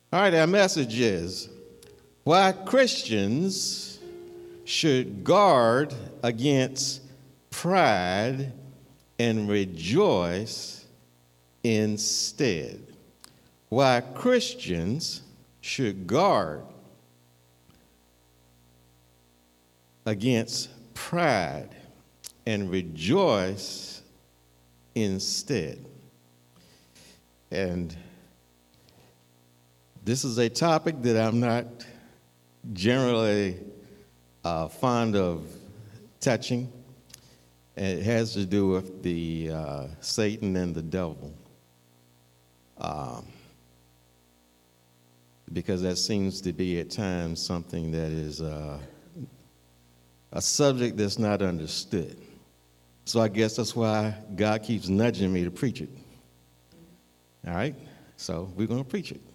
All right, our message is why Christians should guard against pride and rejoice instead. Why Christians should guard against pride and rejoice instead. And this is a topic that I'm not generally fond of touching. And it has to do with the Satan and the devil. Because that seems to be at times something that is a subject that's not understood. So I guess that's why God keeps nudging me to preach it. All right? So we're going to preach it.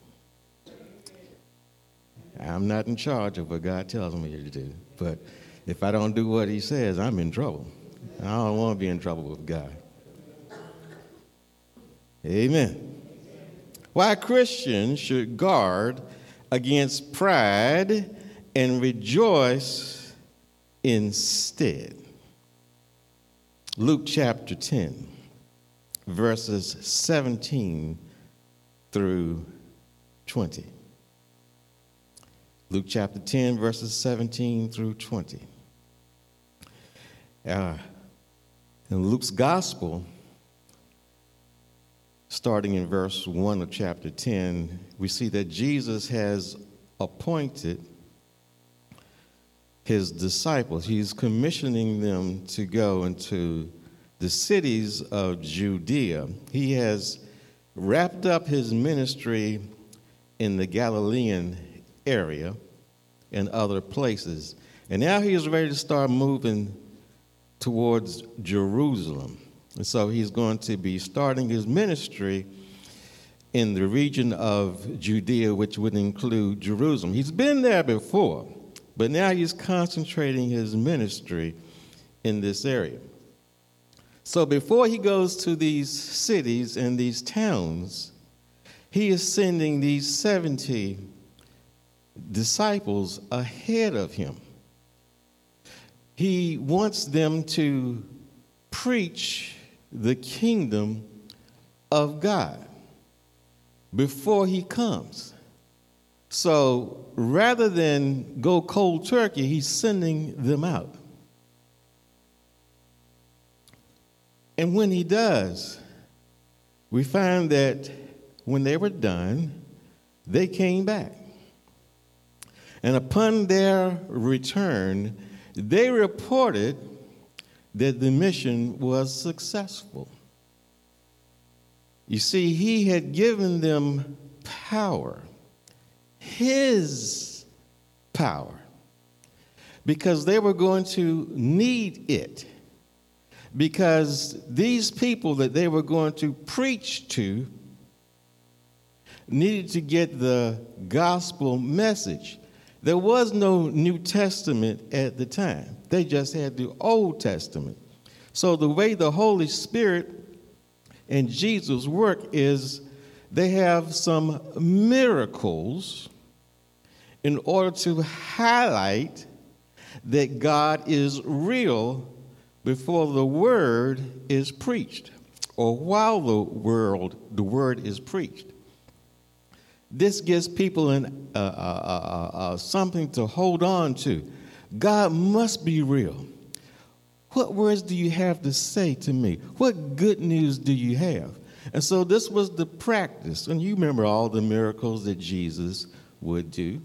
I'm not in charge of what God tells me to do. But if I don't do what he says, I'm in trouble. I don't want to be in trouble with God. Amen. Why Christians should guard against pride and rejoice instead. Luke chapter 10, verses 17 through 20. Luke chapter 10, verses 17 through 20. In Luke's gospel, starting in verse 1 of chapter 10, we see that Jesus has appointed his disciples. He's commissioning them to go into the cities of Judea. He has wrapped up his ministry in the Galilean area and other places. And now he is ready to start moving towards Jerusalem. And so he's going to be starting his ministry in the region of Judea, which would include Jerusalem. He's been there before, but now he's concentrating his ministry in this area. So before he goes to these cities and these towns, he is sending these 70 disciples ahead of him. He wants them to preach the kingdom of God before he comes. So rather than go cold turkey, he's sending them out. And when he does, we find that when they were done, they came back. And upon their return, they reported that the mission was successful. You see, he had given them power, his power, because they were going to need it. Because these people that they were going to preach to needed to get the gospel message. There was no New Testament at the time. They just had the Old Testament. So the way the Holy Spirit and Jesus work is they have some miracles in order to highlight that God is real before the word is preached, or while the word is preached. This gives people something to hold on to. God must be real. What words do you have to say to me? What good news do you have? And so this was the practice. And you remember all the miracles that Jesus would do.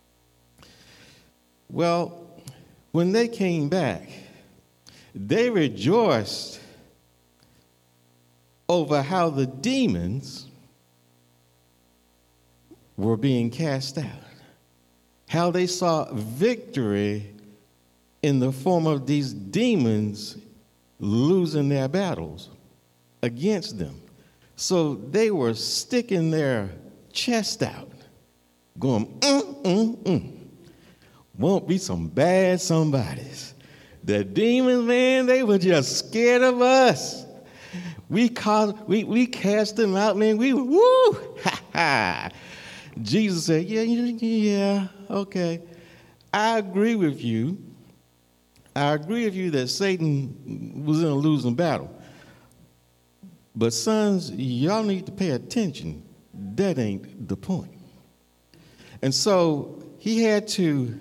Well, when they came back, they rejoiced over how the demons were being cast out, how they saw victory in the form of these demons losing their battles against them. So they were sticking their chest out, going, Won't be some bad somebodies. The demons, man, they were just scared of us. We cast them out, man. We woo, ha ha. Jesus said, yeah, okay. I agree with you. I agree with you that Satan was in a losing battle. But sons, y'all need to pay attention. That ain't the point. And so he had to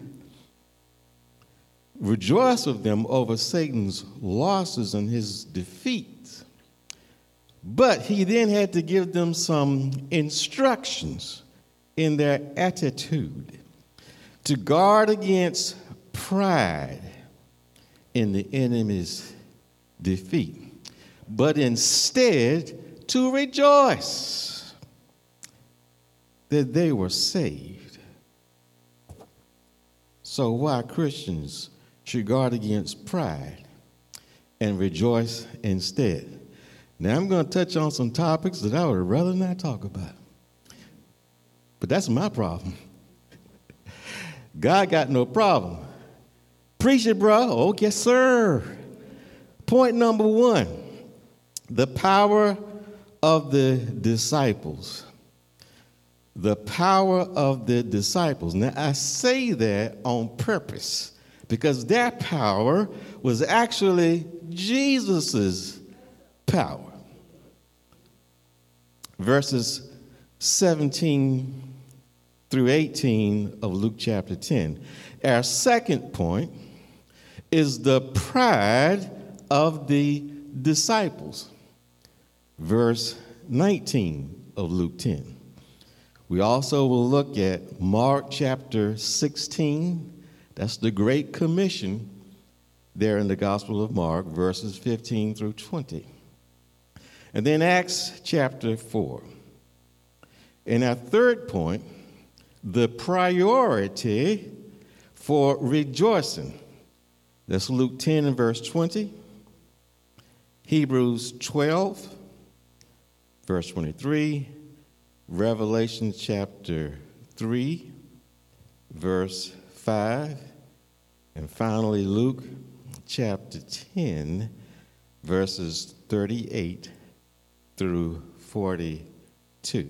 rejoice with them over Satan's losses and his defeats. But he then had to give them some instructions in their attitude to guard against pride in the enemy's defeat, but instead to rejoice that they were saved. So why Christians should guard against pride and rejoice instead? Now I'm going to touch on some topics that I would rather not talk about. But that's my problem. God got no problem. Preach it, bro. Oh, yes, sir. Point number one, the power of the disciples. The power of the disciples. Now, I say that on purpose because their power was actually Jesus's power. Verses 17 through 18 of Luke chapter 10. Our second point is the pride of the disciples. Verse 19 of Luke 10. We also will look at Mark chapter 16. That's the Great Commission there in the Gospel of Mark, verses 15 through 20. And then Acts chapter 4. And our third point, the priority for rejoicing. That's Luke 10 and verse 20. Hebrews 12, verse 23. Revelation chapter 3, verse 5. And finally, Luke chapter 10, verses 38 through 42.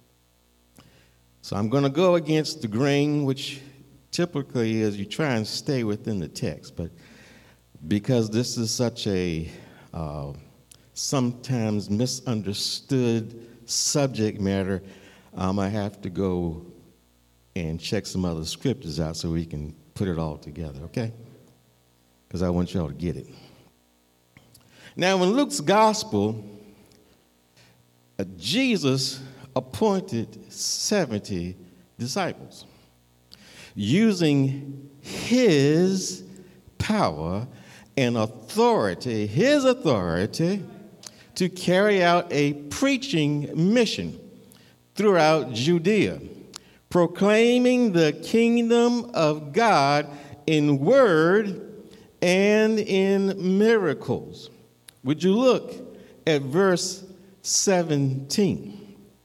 So I'm going to go against the grain, which typically is you try and stay within the text. But because this is such a sometimes misunderstood subject matter, I have to go and check some other scriptures out so we can put it all together, okay? Because I want y'all to get it. Now, in Luke's gospel, Jesus appointed 70 disciples using his power and authority, his authority, to carry out a preaching mission throughout Judea, proclaiming the kingdom of God in word and in miracles. Would you look at verse 17?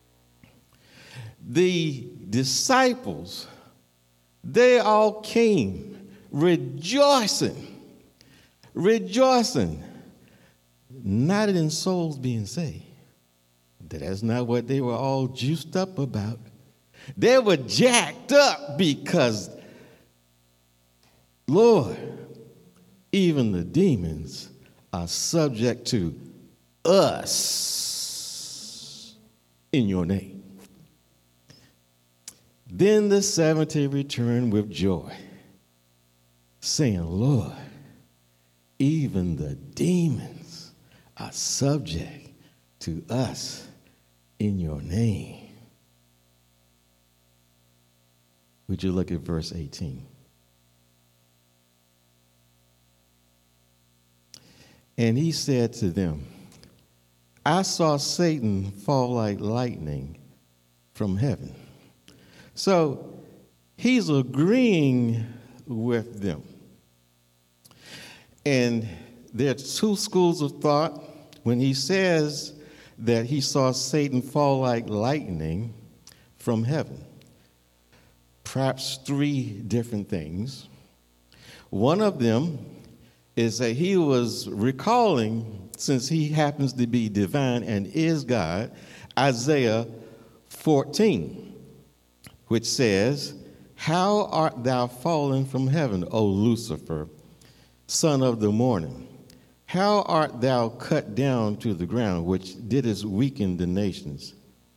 The disciples, they all came rejoicing, not in souls being saved. That's not what they were all juiced up about. They were jacked up because, Lord, even the demons are subject to us in your name. Then the 70 returned with joy, saying, Lord, even the demons are subject to us in your name. Would you look at verse 18? And he said to them, I saw Satan fall like lightning from heaven. So he's agreeing with them. And there are two schools of thought. When he says that he saw Satan fall like lightning from heaven, perhaps three different things. One of them is that he was recalling, since he happens to be divine and is God, Isaiah 14, which says, "How art thou fallen from heaven, O Lucifer, son of the morning? How art thou cut down to the ground, which didst weaken the nations?"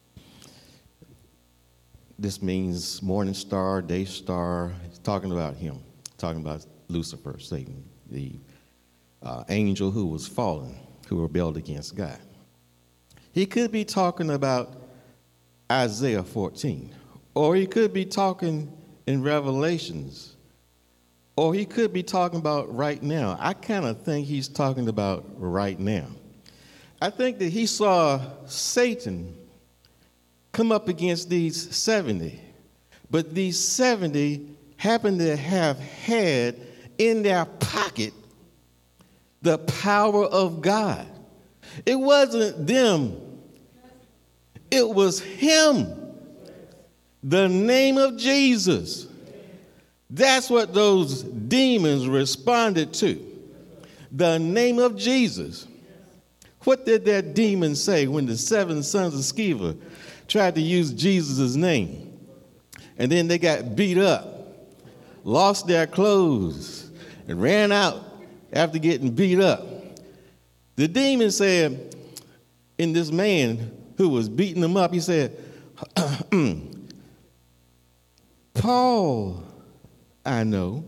This means morning star, day star. It's talking about him, talking about Lucifer, Satan, the angel who was fallen, who rebelled against God. He could be talking about Isaiah 14, or he could be talking in Revelations, or he could be talking about right now. I kind of think he's talking about right now. I think that he saw Satan come up against these 70, but these 70 happened to have had in their pocket the power of God. It wasn't them, it was him. The name of Jesus. That's what those demons responded to. The name of Jesus. What did that demon say when the 7 sons of Sceva tried to use Jesus' name? And then they got beat up, lost their clothes, and ran out after getting beat up. The demon said, in this man who was beating them up, he said, "Paul, I know.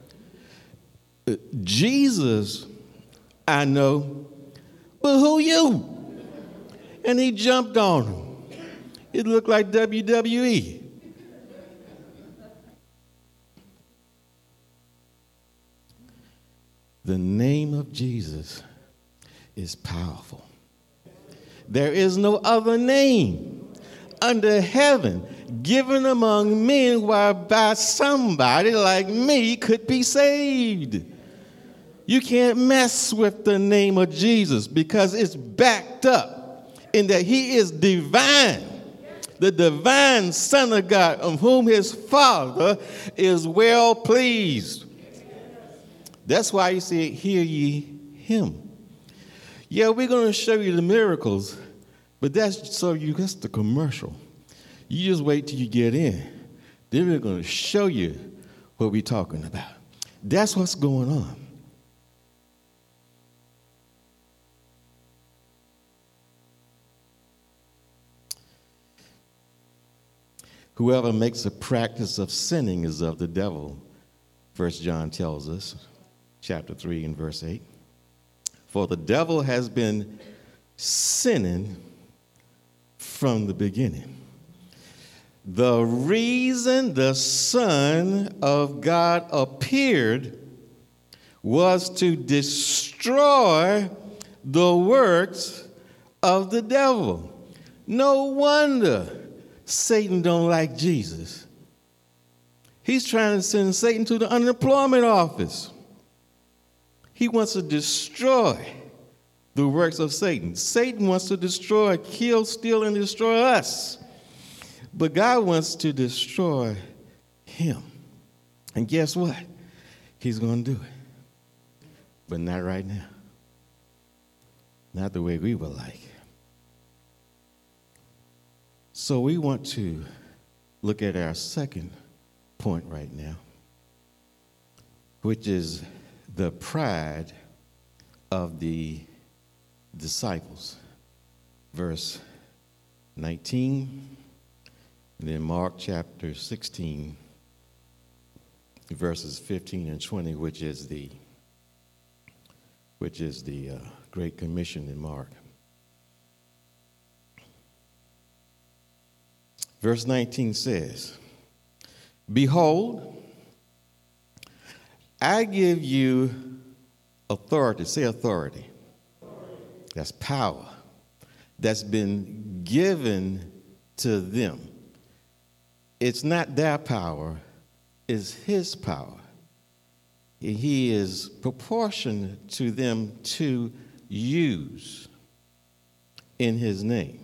Jesus, I know. But who you?" And he jumped on him. It looked like WWE. The name of Jesus is powerful. There is no other name under heaven given among men whereby somebody like me could be saved. You can't mess with the name of Jesus because it's backed up in that he is divine, the divine Son of God, of whom his Father is well pleased. That's why he said, "Hear ye him." Yeah, we're going to show you the miracles, but that's the commercial. You just wait till you get in. Then we're going to show you what we're talking about. That's what's going on. Whoever makes a practice of sinning is of the devil, 1 John tells us, chapter 3 and verse 8. For the devil has been sinning from the beginning. The reason the Son of God appeared was to destroy the works of the devil. No wonder Satan don't like Jesus. He's trying to send Satan to the unemployment office. He wants to destroy the works of Satan. Satan wants to destroy, kill, steal, and destroy us. But God wants to destroy him. And guess what? He's going to do it. But not right now. Not the way we would like. So we want to look at our second point right now, which is the pride of the disciples. Verse 19, and then Mark chapter 16, verses 15 and 20, which is the Great Commission in Mark. Verse 19 says, "Behold, I give you authority." Say authority. That's power. That's been given to them. It's not their power, it's his power. He is proportioned to them to use in his name.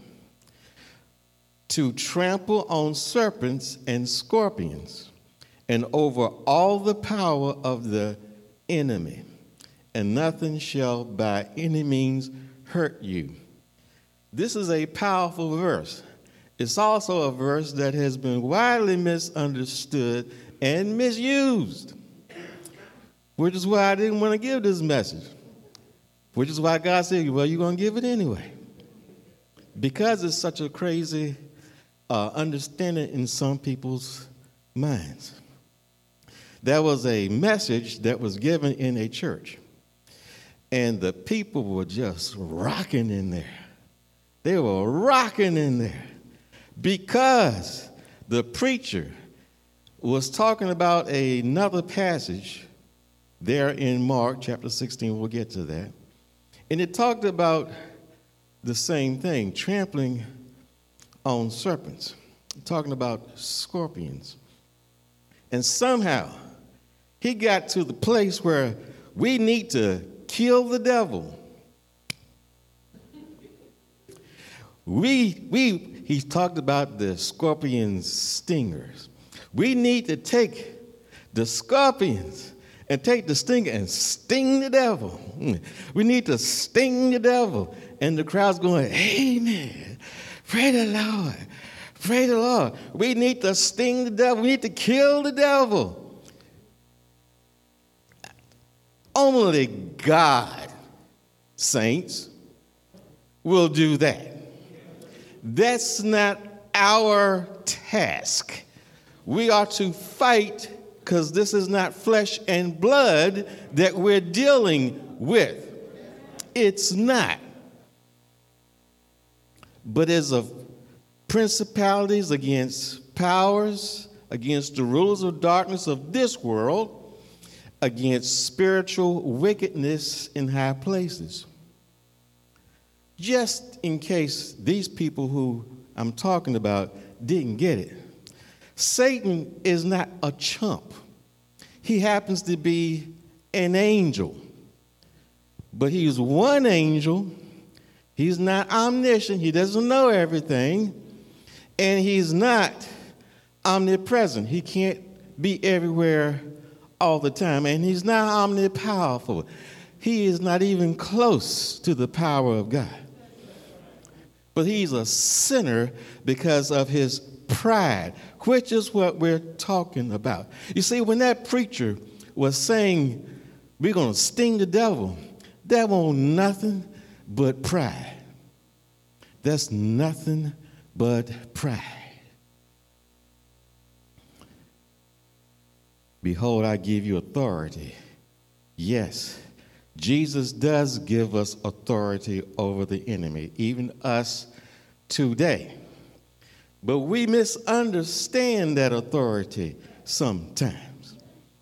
To trample on serpents and scorpions, and over all the power of the enemy, and nothing shall by any means hurt you. This is a powerful verse. It's also a verse that has been widely misunderstood and misused, which is why I didn't want to give this message, which is why God said, well, you're going to give it anyway. Because it's such a crazy understanding in some people's minds. There was a message that was given in a church, and the people were just rocking in there. They were rocking in there because the preacher was talking about another passage there in Mark chapter 16. We'll get to that. And it talked about the same thing, trampling on serpents, talking about scorpions. And somehow he got to the place where we need to kill the devil. He talked about the scorpion stingers. We need to take the scorpions and take the stinger and sting the devil. We need to sting the devil. And the crowd's going, amen. Pray the Lord. Pray the Lord. We need to sting the devil. We need to kill the devil. Only God, saints, will do that. That's not our task. We are to fight because this is not flesh and blood that we're dealing with. It's not. But as of principalities, against powers, against the rulers of darkness of this world, against spiritual wickedness in high places. Just in case these people who I'm talking about didn't get it, Satan is not a chump. He happens to be an angel. But he's one angel. He's not omniscient. He doesn't know everything. And he's not omnipresent. He can't be everywhere all the time. And he's not omnipowerful. He is not even close to the power of God. But he's a sinner because of his pride, which is what we're talking about. You see, when that preacher was saying, we're going to sting the devil, that won't nothing but pride. That's nothing but pride. Behold, I give you authority. Yes, Jesus does give us authority over the enemy, even us today. But we misunderstand that authority sometimes.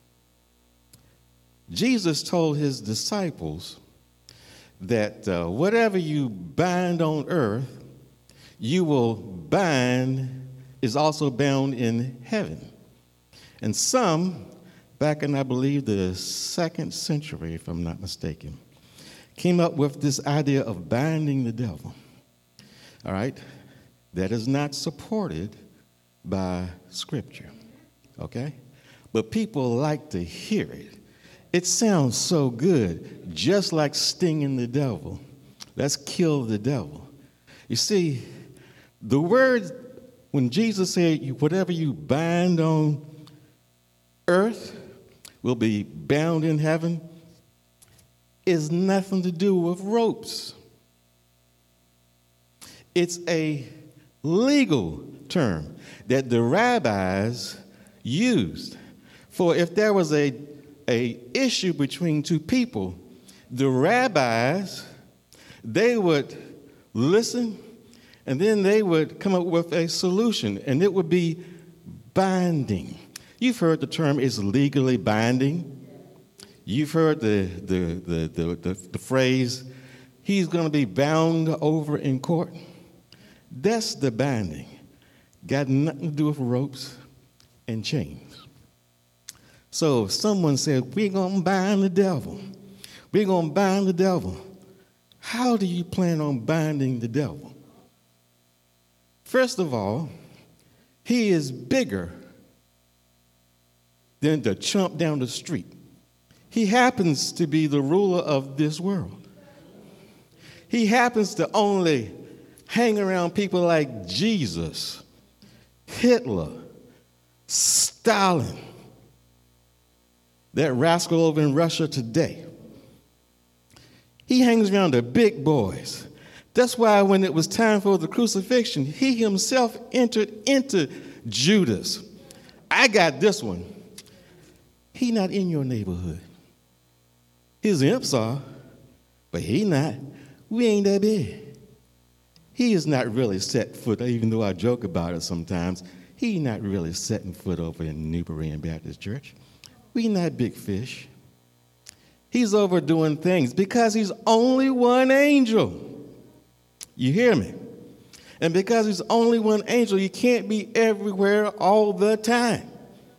Jesus told his disciples that whatever you bind on earth, you will bind, is also bound in heaven. And some, back in, I believe, the 2nd century, if I'm not mistaken, came up with this idea of binding the devil. All right? That is not supported by Scripture. Okay? But people like to hear it. It sounds so good, just like stinging the devil. Let's kill the devil. You see, the word, when Jesus said, whatever you bind on earth will be bound in heaven, is nothing to do with ropes. It's a legal term that the rabbis used. For if there was a issue between two people, the rabbis, they would listen, and then they would come up with a solution, and it would be binding. You've heard the term is legally binding. You've heard the phrase, he's going to be bound over in court. That's the binding. Got nothing to do with ropes and chains. So if someone said, we're going to bind the devil, we're going to bind the devil, how do you plan on binding the devil? First of all, he is bigger than the chump down the street. He happens to be the ruler of this world. He happens to only hang around people like Jesus, Hitler, Stalin, that rascal over in Russia today. He hangs around the big boys. That's why when it was time for the crucifixion, he himself entered into Judas. I got this one. He not in your neighborhood. His imps are, but he not. We ain't that big. He is not really set foot, even though I joke about it sometimes. He not really setting foot over in New Berean Baptist Church. We not big fish. He's overdoing things because he's only one angel. You hear me? And because he's only one angel, he can't be everywhere all the time.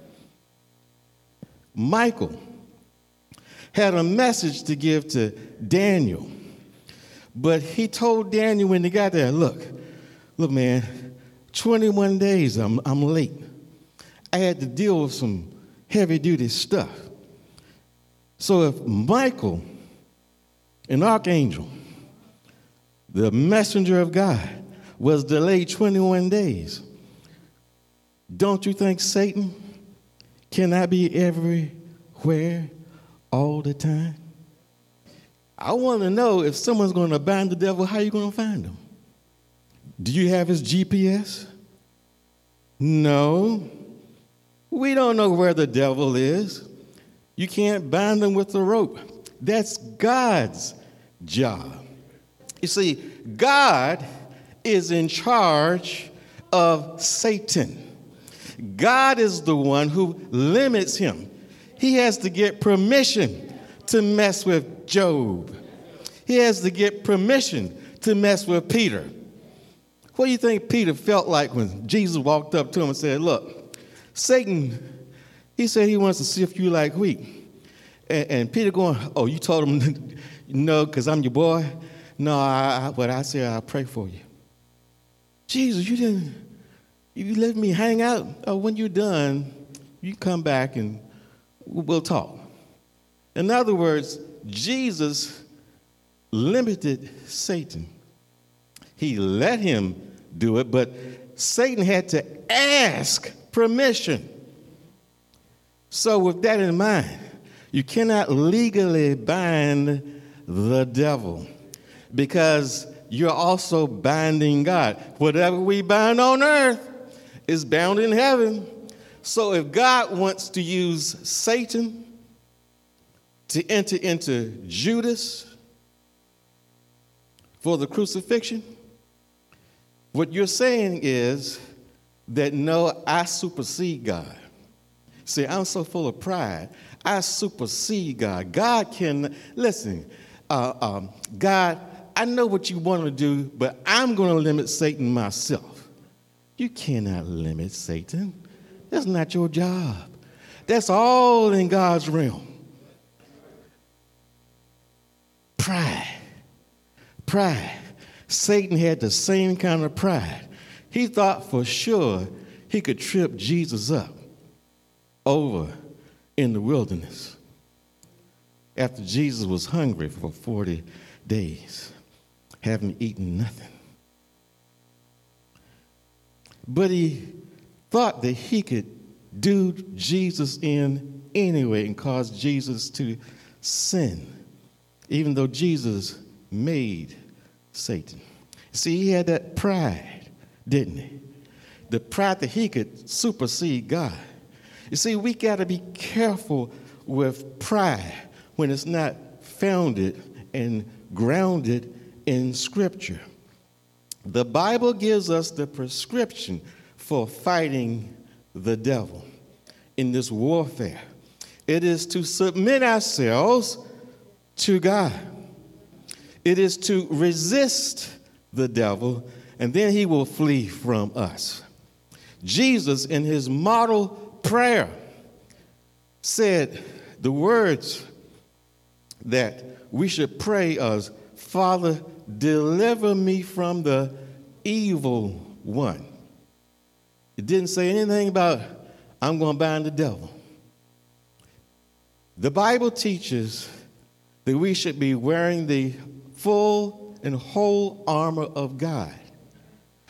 Michael had a message to give to Daniel, but he told Daniel when he got there, look, man, 21 days I'm late. I had to deal with some heavy-duty stuff. So if Michael, an archangel, the messenger of God, was delayed 21 days, don't you think Satan cannot be everywhere all the time? I want to know if someone's going to bind the devil, how are you going to find him? Do you have his GPS? No. We don't know where the devil is. You can't bind him with a rope. That's God's job. You see, God is in charge of Satan. God is the one who limits him. He has to get permission to mess with Job. He has to get permission to mess with Peter. What do you think Peter felt like when Jesus walked up to him and said, look, Satan, he said he wants to sift you like wheat. And Peter going, oh, you told him no because I'm your boy? No, but I said I'll pray for you. Jesus, you let me hang out. Oh, when you're done, you come back and we'll talk. In other words, Jesus limited Satan. He let him do it, but Satan had to ask permission. So with that in mind, you cannot legally bind the devil because you're also binding God. Whatever we bind on earth is bound in heaven. So if God wants to use Satan to enter into Judas for the crucifixion, what you're saying is that no, I supersede God. See, I'm so full of pride. I supersede God. God can, listen, God, I know what you want to do, but I'm going to limit Satan myself. You cannot limit Satan. That's not your job. That's all in God's realm. Pride. Satan had the same kind of pride. He thought for sure he could trip Jesus up over in the wilderness after Jesus was hungry for 40 days, having eaten nothing. But he thought that he could do Jesus in anyway and cause Jesus to sin, even though Jesus made Satan. See, he had that pride, didn't he? The pride that he could supersede God. You see, we got to be careful with pride when it's not founded and grounded in Scripture. The Bible gives us the prescription for fighting the devil in this warfare. It is to submit ourselves to God. It is to resist the devil, and then he will flee from us. Jesus, in his model prayer, said the words that we should pray as, Father, deliver me from the evil one. It didn't say anything about, I'm going to bind the devil. The Bible teaches that we should be wearing the full and whole armor of God.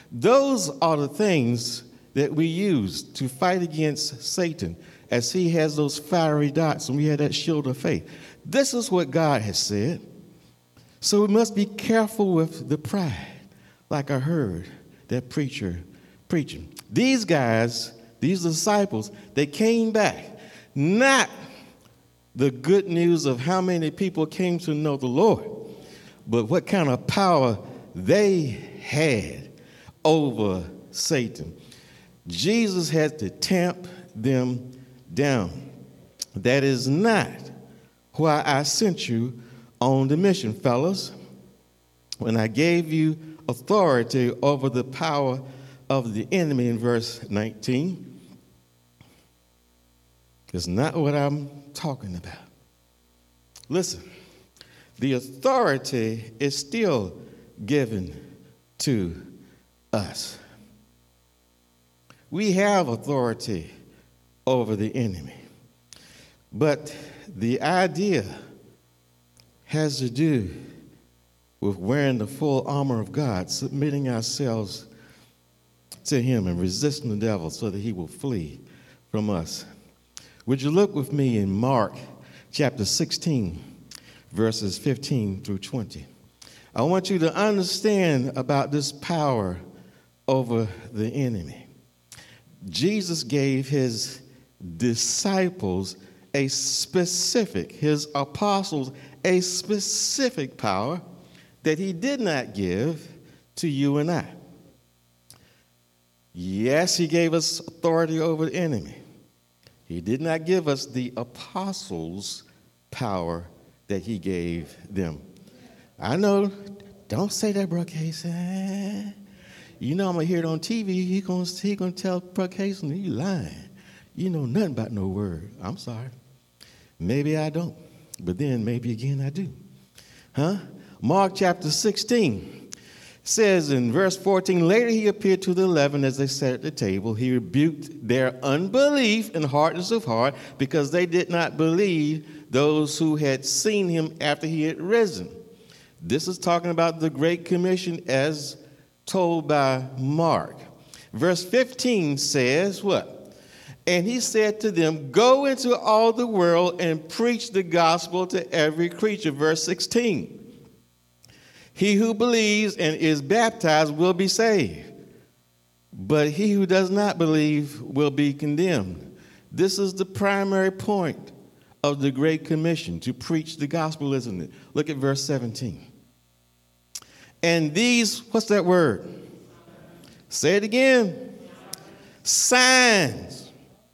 Those are the things that we use to fight against Satan as he has those fiery darts and we have that shield of faith. This is what God has said. So we must be careful with the pride, like I heard that preacher preaching. These guys, these disciples, they came back, not the good news of how many people came to know the Lord, but what kind of power they had over Satan. Jesus had to tamp them down. That is not why I sent you on the mission, fellas. When I gave you authority over the power of the enemy in verse 19, it's not what I'm talking about. Listen, the authority is still given to us. We have authority over the enemy. But the idea has to do with wearing the full armor of God, submitting ourselves to him and resisting the devil so that he will flee from us. Would you look with me in Mark chapter 16, verses 15 through 20? I want you to understand about this power over the enemy. Jesus gave his disciples his apostles, a specific power that he did not give to you and I. Yes, he gave us authority over the enemy. He did not give us the apostles' power that he gave them. I know, don't say that, Brooke Hayson. You know I'm going to hear it on TV. He gonna tell Brooke Hayson, you lying. You know nothing about no word. I'm sorry. Maybe I don't. But then maybe again I do. Mark chapter 16 says in verse 14, later he appeared to the 11 as they sat at the table. He rebuked their unbelief and hardness of heart because they did not believe those who had seen him after he had risen. This is talking about the Great Commission as told by Mark. Verse 15 says what? And he said to them, go into all the world and preach the gospel to every creature. Verse 16. He who believes and is baptized will be saved, but he who does not believe will be condemned. This is the primary point of the Great Commission, to preach the gospel, isn't it? Look at verse 17. And these, what's that word? Say it again. Signs.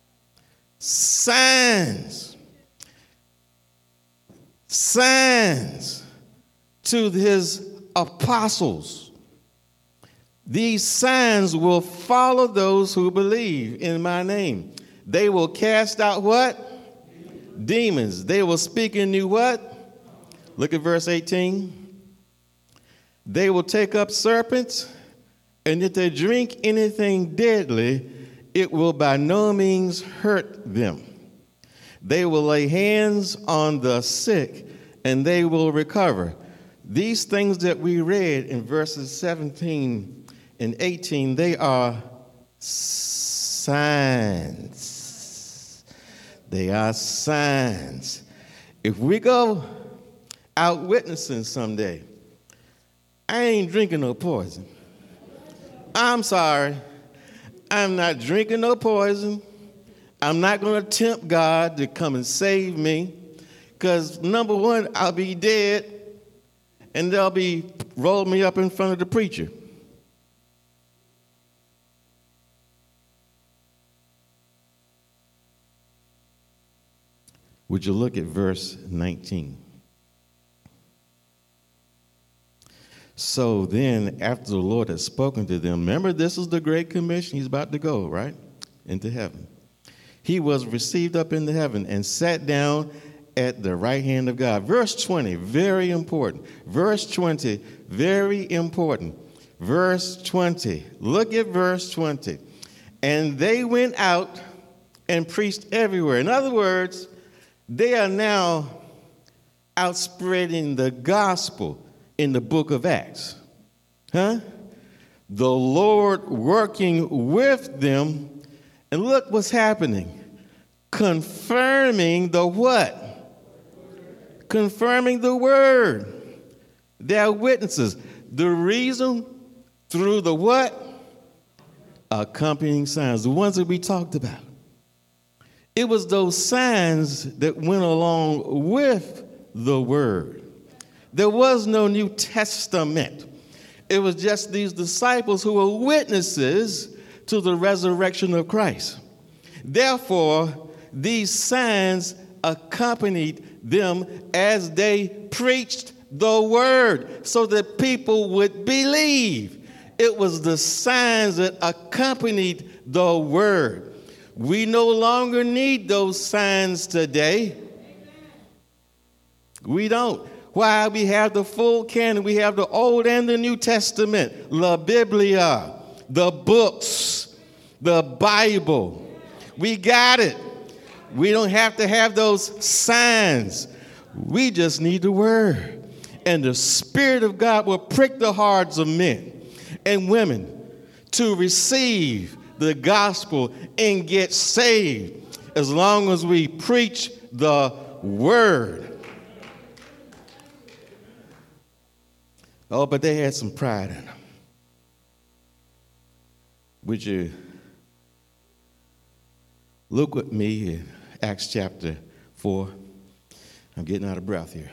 To his apostles. These signs will follow those who believe in my name. They will cast out what? Demons. They will speak in new what? Look at verse 18. They will take up serpents, and if they drink anything deadly, it will by no means hurt them. They will lay hands on the sick, and they will recover. These things that we read in verses 17 and 18, they are signs. They are signs. If we go out witnessing someday, I ain't drinking no poison. I'm sorry. I'm not drinking no poison. I'm not going to tempt God to come and save me, because number one, I'll be dead, and they'll be rolling me up in front of the preacher. Would you look at verse 19? So then, after the Lord had spoken to them, remember, this is the Great Commission. He's about to go, right, into heaven. He was received up into heaven and sat down at the right hand of God. Verse 20, very important. Verse 20, very important. Verse 20, look at verse 20. And they went out and preached everywhere. In other words, they are now out spreading the gospel in the book of Acts. the Lord working with them. And look what's happening. Confirming the what? Confirming the word. They're witnesses. The reason through the what? Accompanying signs, the ones that we talked about. It was those signs that went along with the word. There was no New Testament. It was just these disciples who were witnesses to the resurrection of Christ. Therefore, these signs accompanied them as they preached the word so that people would believe. It was the signs that accompanied the word. We no longer need those signs today. We don't. Why? We have the full canon. We have the Old and the New Testament, La Biblia, the books, the Bible. We got it. We don't have to have those signs. We just need the word. And the Spirit of God will prick the hearts of men and women to receive the gospel and get saved as long as we preach the word. Oh, but they had some pride in them. Would you look with me in Acts chapter 4? I'm getting out of breath here.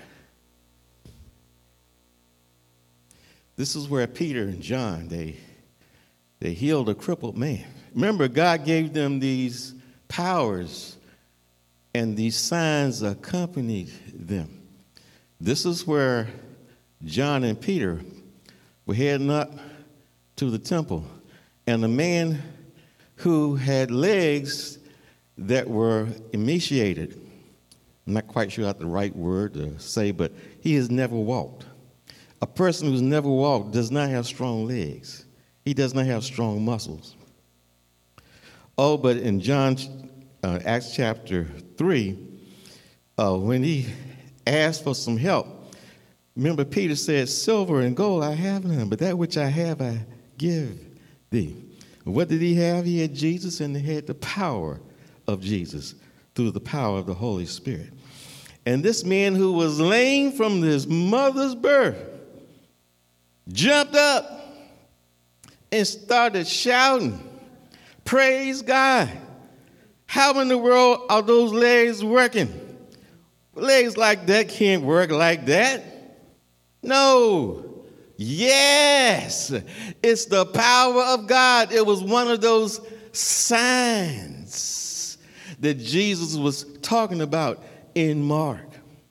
This is where Peter and John, they healed a crippled man. Remember, God gave them these powers, and these signs accompanied them. This is where John and Peter were heading up to the temple, and a man who had legs that were emaciated, I'm not quite sure that's the right word to say, but he has never walked. A person who's never walked does not have strong legs. He does not have strong muscles. Oh, but in Acts chapter 3, when he asked for some help, remember Peter said, silver and gold I have none, but that which I have I give thee. What did he have? He had Jesus, and he had the power of Jesus through the power of the Holy Spirit. And this man who was lame from his mother's birth jumped up and started shouting, praise God. How in the world are those legs working? Legs like that can't work like that. No. Yes. It's the power of God. It was one of those signs that Jesus was talking about in Mark.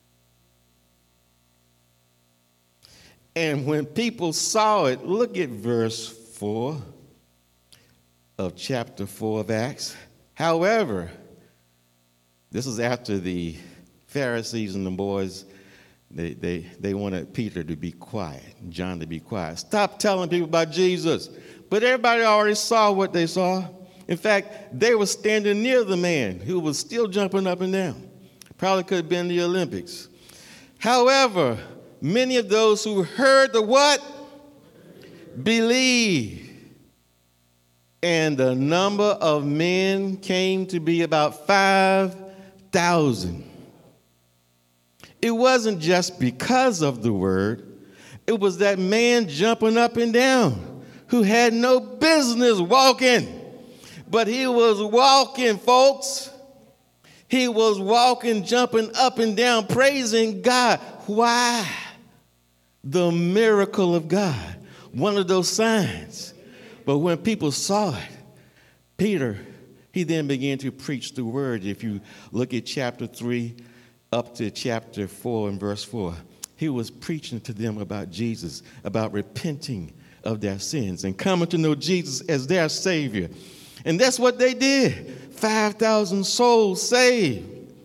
And when people saw it, look at verse 4 of chapter 4 of Acts. However, this is after the Pharisees and the boys, they wanted Peter to be quiet, John to be quiet. Stop telling people about Jesus. But everybody already saw what they saw. In fact, they were standing near the man who was still jumping up and down. Probably could have been the Olympics. However, many of those who heard the what? Believed. And the number of men came to be about 5,000. It wasn't just because of the word. It was that man jumping up and down who had no business walking. But he was walking, folks. He was walking, jumping up and down, praising God. Why? The miracle of God, one of those signs. But when people saw it, Peter, he then began to preach the word. If you look at chapter 3 up to chapter 4 and verse 4, he was preaching to them about Jesus, about repenting of their sins and coming to know Jesus as their Savior. And that's what they did. 5,000 souls saved.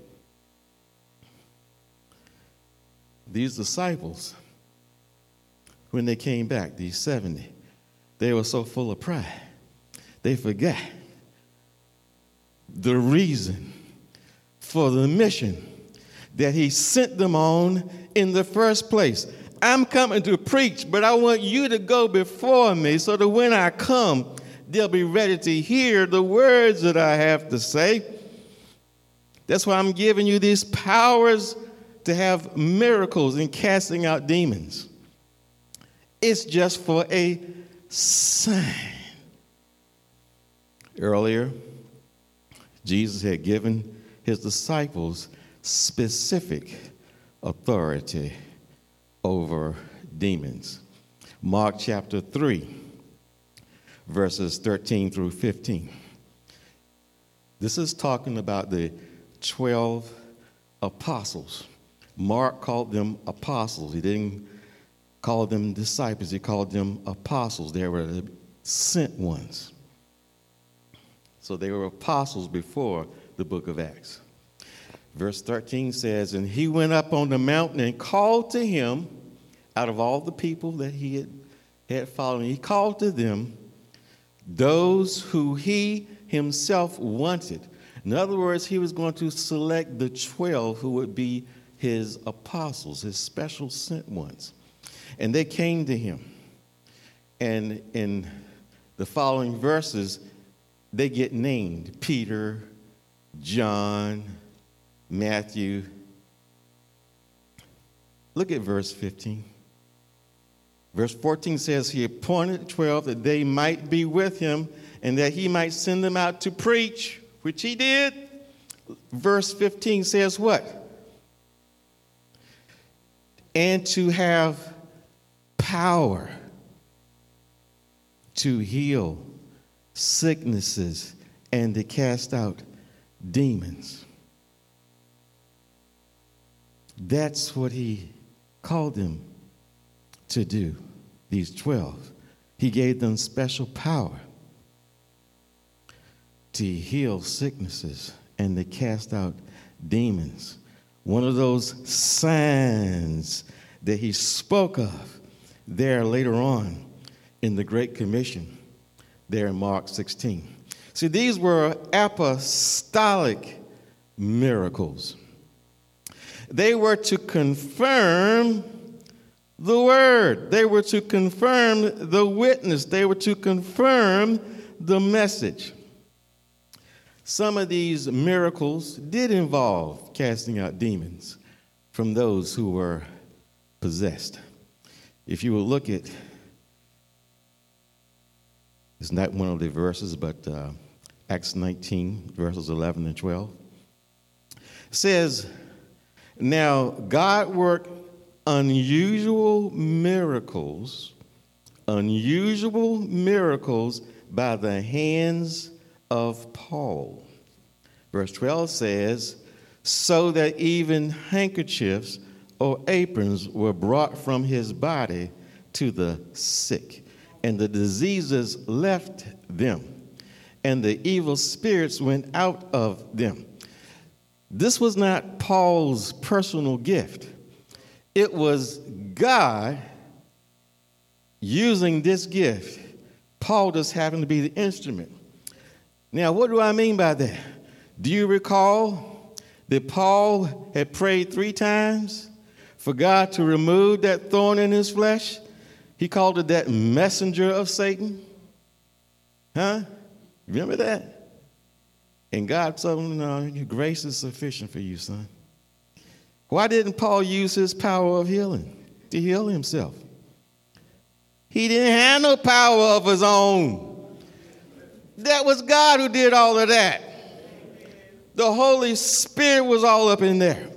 These disciples, when they came back, these 70, they were so full of pride, they forgot the reason for the mission that he sent them on in the first place. I'm coming to preach, but I want you to go before me so that when I come, they'll be ready to hear the words that I have to say. That's why I'm giving you these powers to have miracles and casting out demons. It's just for a sign. Earlier, Jesus had given his disciples specific authority over demons. Mark chapter 3, verses 13 through 15. This is talking about the 12 apostles. Mark called them apostles. He didn't call them disciples. He called them apostles. They were the sent ones. So they were apostles before the book of Acts. Verse 13 says, and he went up on the mountain and called to him, out of all the people that he had followed, he called to them those who he himself wanted. In other words, he was going to select the 12 who would be his apostles, his special sent ones. And they came to him. And in the following verses, they get named: Peter, John, Matthew. Look at verse 15. Verse 14 says, he appointed 12 that they might be with him and that he might send them out to preach, which he did. Verse 15 says what? And to have power to heal sicknesses and to cast out demons. That's what he called them to do, these 12. He gave them special power to heal sicknesses and to cast out demons. One of those signs that he spoke of there later on in the Great Commission, there in Mark 16. See, these were apostolic miracles. They were to confirm the word. They were to confirm the witness. They were to confirm the message. Some of these miracles did involve casting out demons from those who were possessed. If you will look at, it's not one of the verses, but Acts 19, verses 11 and 12. It says, now God worked unusual miracles by the hands of Paul. Verse 12 says, so that even handkerchiefs or aprons were brought from his body to the sick, and the diseases left them, and the evil spirits went out of them. This was not Paul's personal gift. It was God using this gift. Paul just happened to be the instrument. Now, what do I mean by that? Do you recall that Paul had prayed 3 times for God to remove that thorn in his flesh? He called it that messenger of Satan. Huh? Remember that? And God told him, no, your grace is sufficient for you, son. Why didn't Paul use his power of healing to heal himself? He didn't have no power of his own. That was God who did all of that. The Holy Spirit was all up in there.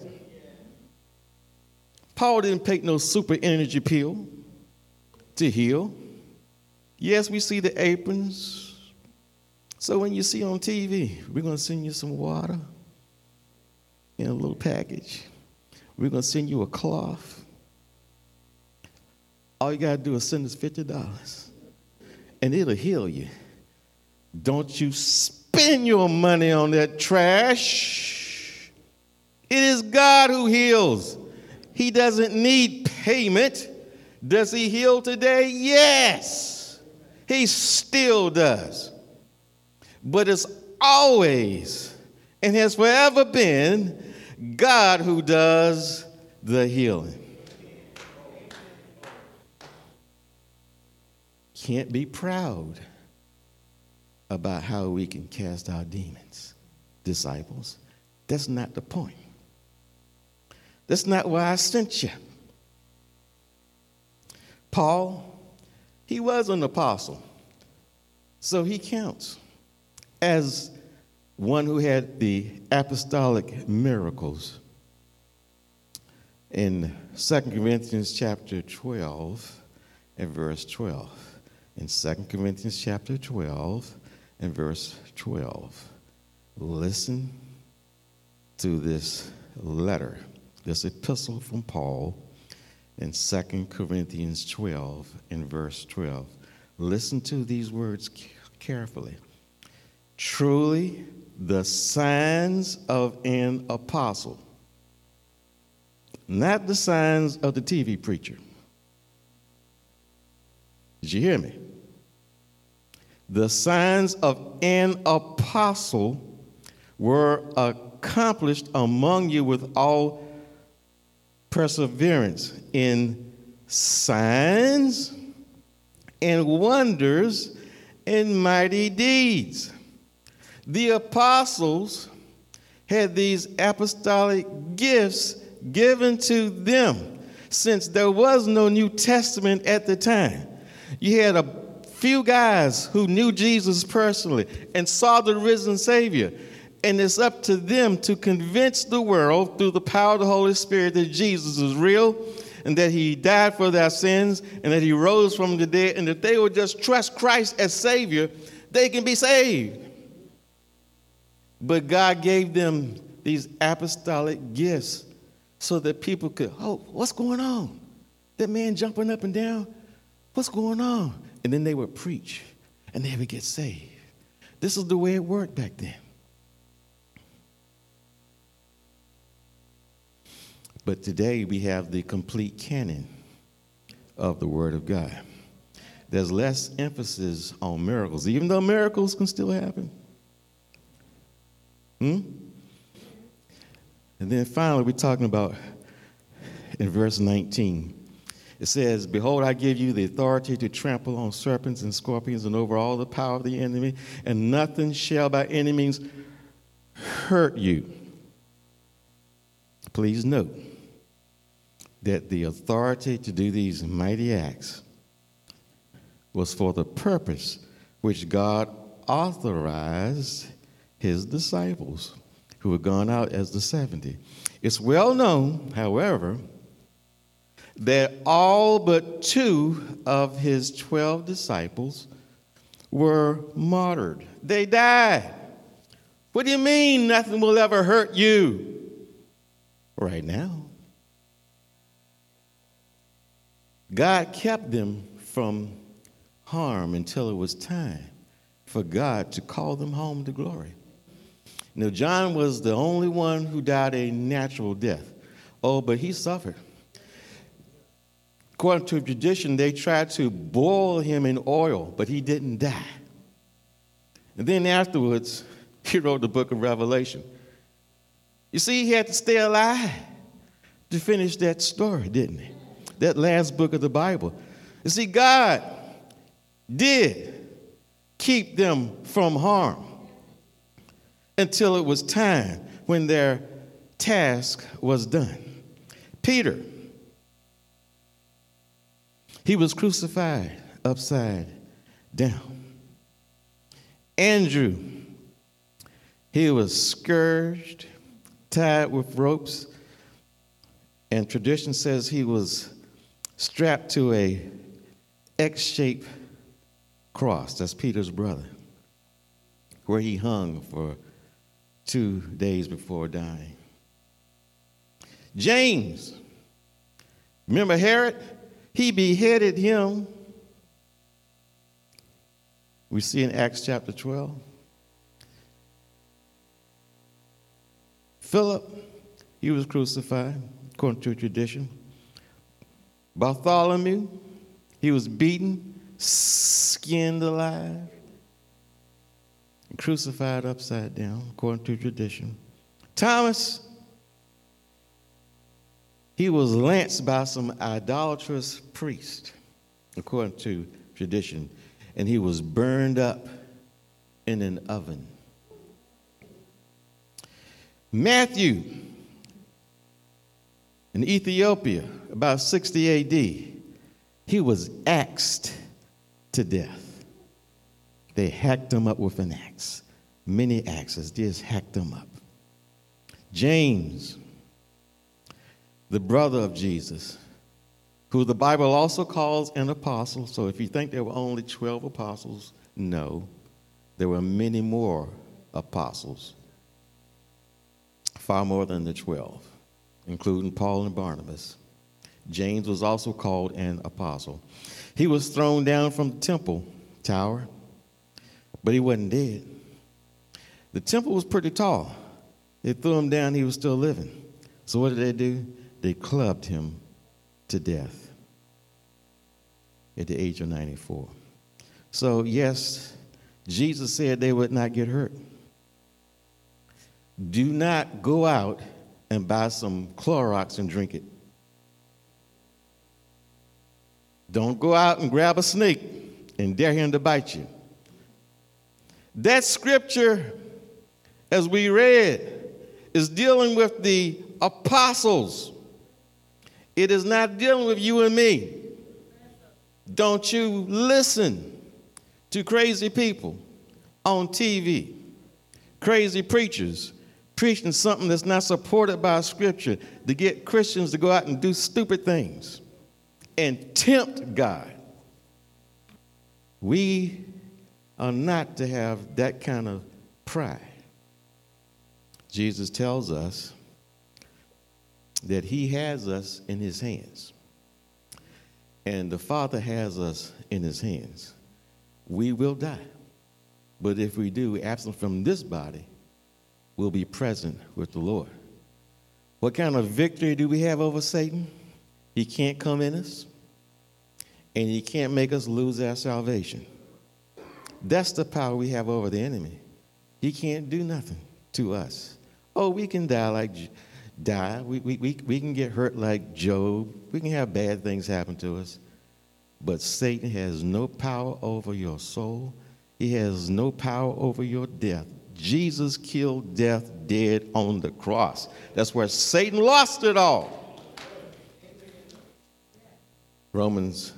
Paul didn't take no super energy pill to heal. Yes, we see the aprons. So when you see on TV, we're going to send you some water in a little package. We're going to send you a cloth. All you got to do is send us $50, and it'll heal you. Don't you spend your money on that trash. It is God who heals. He doesn't need payment. Does he heal today? Yes. He still does. But it's always and has forever been God who does the healing. can't be proud about how we can cast out demons, disciples. That's not the point. That's not why I sent you. Paul, he was an apostle, so he counts as one who had the apostolic miracles. In 2 Corinthians chapter 12 and verse 12. In 2 Corinthians chapter 12 and verse 12. Listen to this letter, this epistle from Paul in 2 Corinthians 12 and verse 12. Listen to these words carefully. Truly, the signs of an apostle, not the signs of the TV preacher. Did you hear me? The signs of an apostle were accomplished among you with all perseverance in signs and wonders and mighty deeds. The apostles had these apostolic gifts given to them since there was no New Testament at the time. You had a few guys who knew Jesus personally and saw the risen Savior. And it's up to them to convince the world through the power of the Holy Spirit that Jesus is real and that he died for their sins and that he rose from the dead. And if they would just trust Christ as Savior, they can be saved. But God gave them these apostolic gifts so that people could, oh, what's going on? That man jumping up and down? What's going on? And then they would preach and they would get saved. This is the way it worked back then. But today we have the complete canon of the Word of God. There's less emphasis on miracles, even though miracles can still happen. And then finally, we're talking about in verse 19. It says, behold, I give you the authority to trample on serpents and scorpions and over all the power of the enemy, and nothing shall by any means hurt you. Please note that the authority to do these mighty acts was for the purpose which God authorized his disciples who had gone out as the 70. It's well known, however, that all but 2 of his 12 disciples were martyred. They died. What do you mean nothing will ever hurt you? Right now. God kept them from harm until it was time for God to call them home to glory. Now, John was the only one who died a natural death. Oh, but he suffered. According to tradition, they tried to boil him in oil, but he didn't die. And then afterwards, he wrote the book of Revelation. You see, he had to stay alive to finish that story, didn't he? That last book of the Bible. You see, God did keep them from harm until it was time when their task was done. Peter, he was crucified upside down. Andrew, he was scourged, tied with ropes, and tradition says he was strapped to a X-shaped cross. That's Peter's brother, where he hung for 2 days before dying. James, remember Herod? He beheaded him. We see in Acts chapter 12. Philip, he was crucified, according to tradition. Bartholomew, he was beaten, skinned alive, and crucified upside down, according to tradition. Thomas, he was lanced by some idolatrous priest, according to tradition, and he was burned up in an oven. Matthew in Ethiopia, about 60 AD, he was axed to death. They hacked him up with an axe. Many axes just hacked him up. James, the brother of Jesus, who the Bible also calls an apostle. So if you think there were only 12 apostles, no, there were many more apostles, far more than the 12, including Paul and Barnabas. James was also called an apostle. He was thrown down from the temple tower, but he wasn't dead. The temple was pretty tall. They threw him down, he was still living. So what did they do? They clubbed him to death at the age of 94. So yes, Jesus said they would not get hurt. Do not go out and buy some Clorox and drink it. Don't go out and grab a snake and dare him to bite you. That scripture, as we read, is dealing with the apostles. It is not dealing with you and me. Don't you listen to crazy people on TV, crazy preachers preaching something that's not supported by scripture to get Christians to go out and do stupid things and tempt God. We are not to have that kind of pride. Jesus tells us that he has us in his hands, and the Father has us in his hands. We will die, but if we do, absent from this body, we'll be present with the Lord. What kind of victory do we have over Satan? He can't come in us, and he can't make us lose our salvation. That's the power we have over the enemy. He can't do nothing to us. Oh, we can die. We can get hurt like Job. We can have bad things happen to us. But Satan has no power over your soul. He has no power over your death. Jesus killed death dead on the cross. That's where Satan lost it all. Romans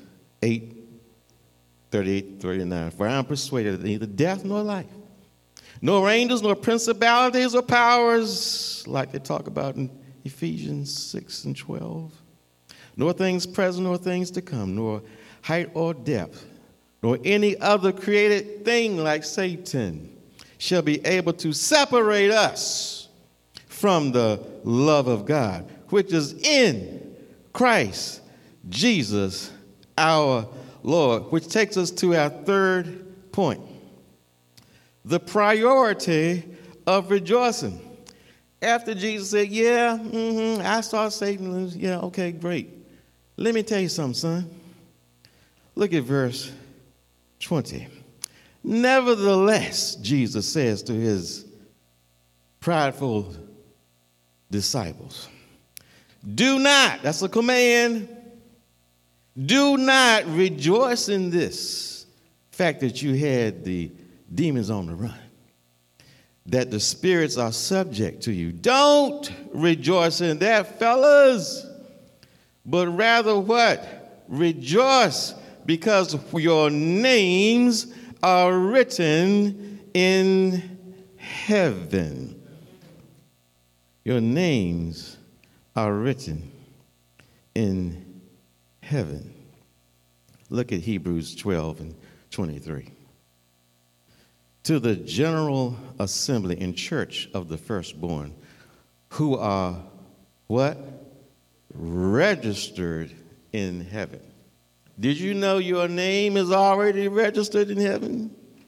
8:38-39. For I am persuaded that neither death nor life, nor angels, nor principalities or powers, like they talk about in Ephesians 6:12, nor things present, nor things to come, nor height or depth, nor any other created thing like Satan shall be able to separate us from the love of God, which is in Christ Jesus our Lord, which takes us to our third point. The priority of rejoicing. After Jesus said, I saw Satan lose. Yeah, okay, great. Let me tell you something, son. Look at verse 20. Nevertheless, Jesus says to his prideful disciples, do not, that's a command, do not rejoice in this fact that you had the demons on the run, that the spirits are subject to you. Don't rejoice in that, fellas, but rather what? Rejoice because your names are written in heaven. Your names are written in heaven. Look at Hebrews 12:23. To the general assembly and church of the firstborn, who are what? Registered in heaven. Did you know your name is already registered in heaven?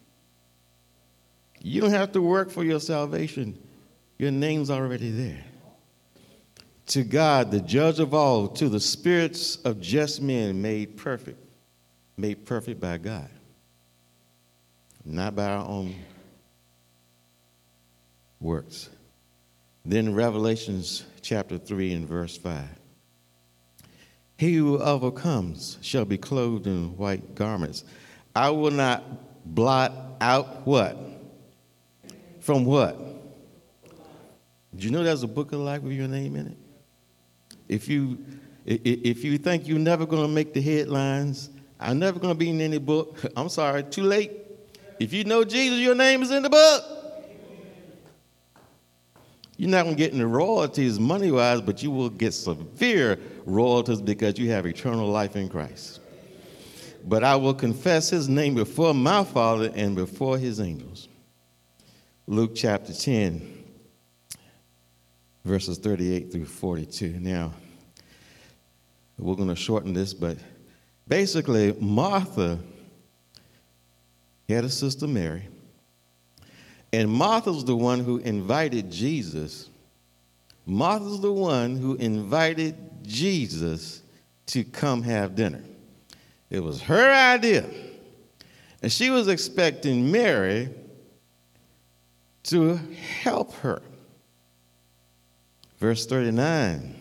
You don't have to work for your salvation. Your name's already there. To God, the judge of all, to the spirits of just men made perfect by God, not by our own works. Then Revelations chapter 3 and verse 5. He who overcomes shall be clothed in white garments. I will not blot out what? From what? Did you know there's a book of life with your name in it? If you think you're never going to make the headlines, I'm never going to be in any book, I'm sorry, too late. If you know Jesus, your name is in the book. You're not going to get any royalties money-wise, but you will get severe royalties because you have eternal life in Christ. But I will confess his name before my Father and before his angels. Luke chapter 10, verses 38 through 42. Now, we're going to shorten this, but basically, Martha had a sister Mary. And Martha's the one who invited Jesus. Martha's the one who invited Jesus to come have dinner. It was her idea. And she was expecting Mary to help her. Verse 39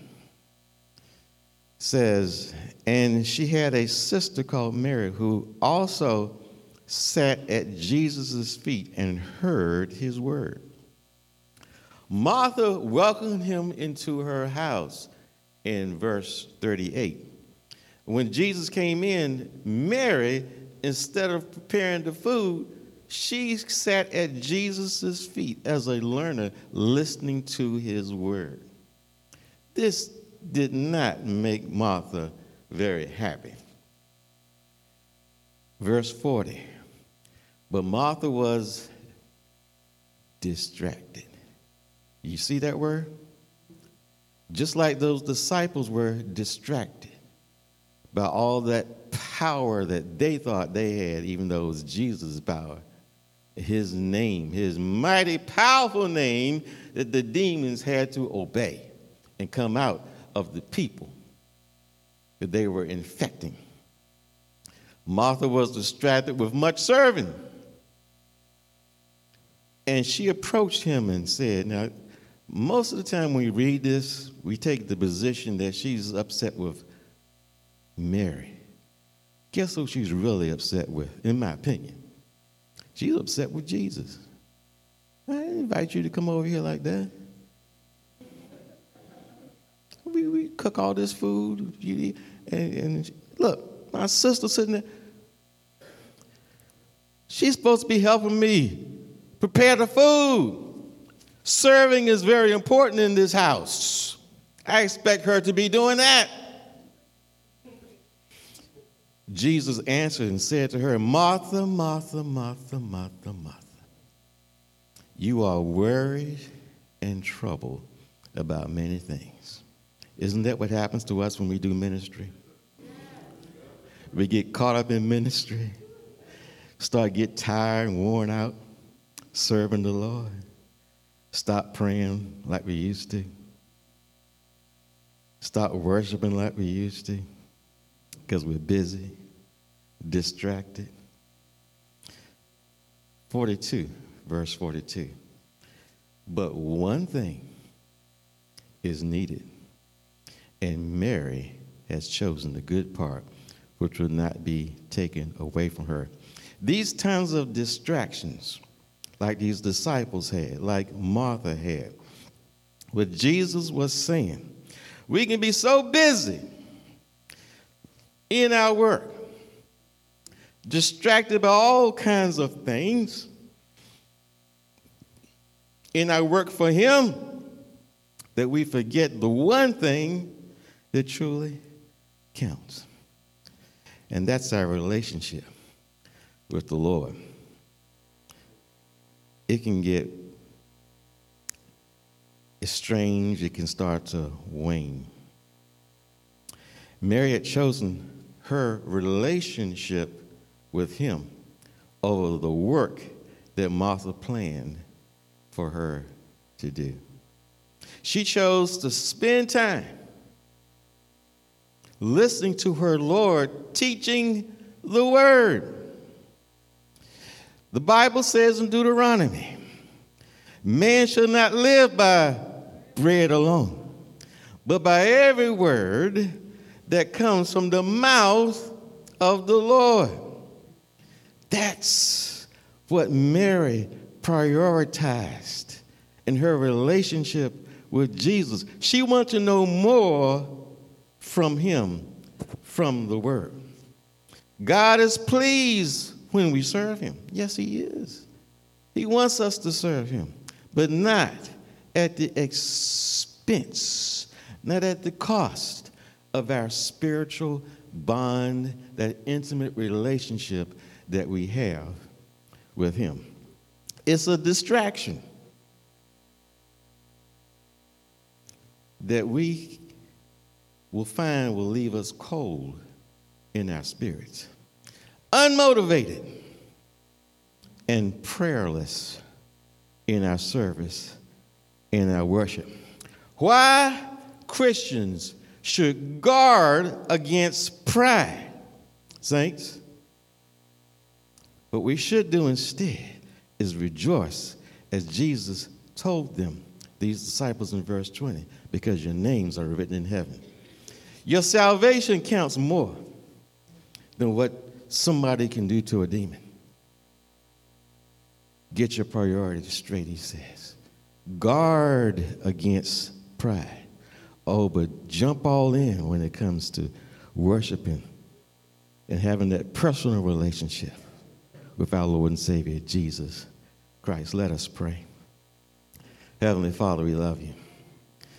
says, and she had a sister called Mary who also sat at Jesus' feet and heard his word. Martha welcomed him into her house in verse 38. When Jesus came in, Mary, instead of preparing the food, she sat at Jesus' feet as a learner, listening to his word. This did not make Martha very happy. Verse 40. But Martha was distracted. You see that word? Just like those disciples were distracted by all that power that they thought they had, even though it was Jesus' power. His name, his mighty, powerful name that the demons had to obey and come out of the people that they were infecting. Martha was distracted with much serving. And she approached him and said, now, most of the time when we read this, we take the position that she's upset with Mary. Guess who she's really upset with, in my opinion? She's upset with Jesus. I didn't invite you to come over here like that. We cook all this food, and look, my sister sitting there. She's supposed to be helping me prepare the food. Serving is very important in this house. I expect her to be doing that. Jesus answered and said to her, Martha, Martha, Martha, Martha, Martha, you are worried and troubled about many things. Isn't that what happens to us when we do ministry? We get caught up in ministry, start get tired and worn out, serving the Lord, stop praying like we used to, stop worshiping like we used to because we're busy, distracted. 42, verse 42. But one thing is needed, and Mary has chosen the good part, which will not be taken away from her. These times of distractions, like these disciples had, like Martha had, what Jesus was saying, we can be so busy in our work, distracted by all kinds of things in our work for him, that we forget the one thing that truly counts. And that's our relationship with the Lord. It can get estranged, it can start to wane. Mary had chosen her relationship with him over the work that Martha planned for her to do. She chose to spend time listening to her Lord teaching the word. The Bible says in Deuteronomy, man shall not live by bread alone, but by every word that comes from the mouth of the Lord. That's what Mary prioritized in her relationship with Jesus. She wanted to know more from him, from the Word. God is pleased when we serve him. Yes, he is. He wants us to serve him, but not at the expense, not at the cost of our spiritual bond, that intimate relationship that we have with him. It's a distraction that we will find will leave us cold in our spirits, unmotivated, and prayerless in our service, in our worship. Why Christians should guard against pride, saints. What we should do instead is rejoice, as Jesus told them, these disciples, in verse 20, because your names are written in heaven. Your salvation counts more than what somebody can do to a demon. Get your priorities straight, he says. Guard against pride. Oh, but jump all in when it comes to worshiping and having that personal relationship with our Lord and Savior, Jesus Christ. Let us pray. Heavenly Father, we love you.